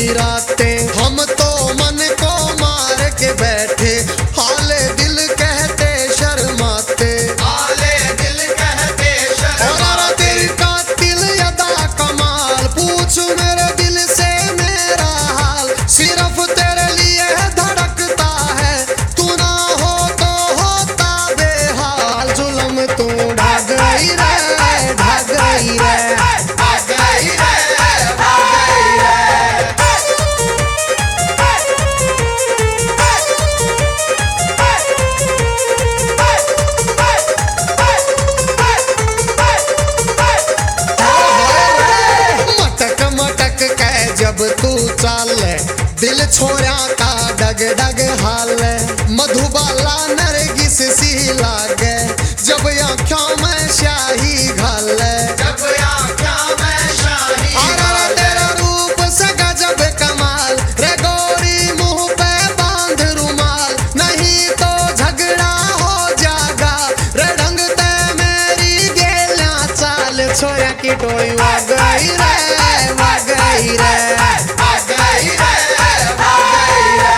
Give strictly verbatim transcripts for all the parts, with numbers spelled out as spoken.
रातें। हम तो मन को मार के बैठे, हाले दिल कहते शर्माते, हाले दिल कहते शर्माते। और तेरी कातिल अदा कमाल, पूछ मेरे दिल से मेरा हाल, सिर्फ तेरे लिए धड़कता है, तू ना हो तो होता बेहाल। जुल्म तू ढग गई रे, ढग गई रे, भाग गई रे, भाग गई रे। मटक मटक कह जब तू चाले, दिल छोरा का डग डग हाल। मधुबाला नरगिस सी लागे, जब आँखों में स्याही घाले। जब आँखों में शाही अरे तेरा रूप से गजब कमाल, रे गोरी मुंह पे बांध रुमाल, नहीं तो झगड़ा हो जागा, रे ढंग ते मेरी गेला चाल। छोरा की टोई वाग गई रे, वाग गई रे, भाग गई रे, भाग गई रे।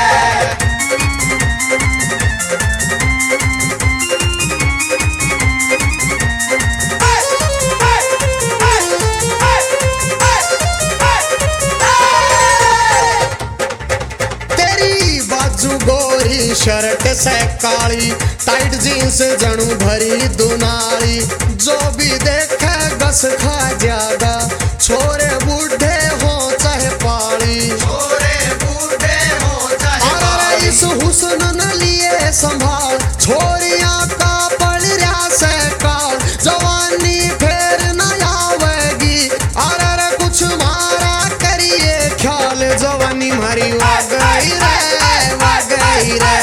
तेरी बाजू गोरी शर्ट से काली, टाइट जींस जणू भरी दुनाली, जो भी देखे गस खा जागा, छोरे बूढ़े हो चाहे पाली। छोरे बूढ़े हो चाहे अरे बाली। इस हुस्न न लिए संभाल, छोरियां का पड़ रहा से काल, जवानी फेर न आवेगी, अरे कुछ मारा करिए ख्याल। जवानी मारी वाग गई रे, वाग गई रे,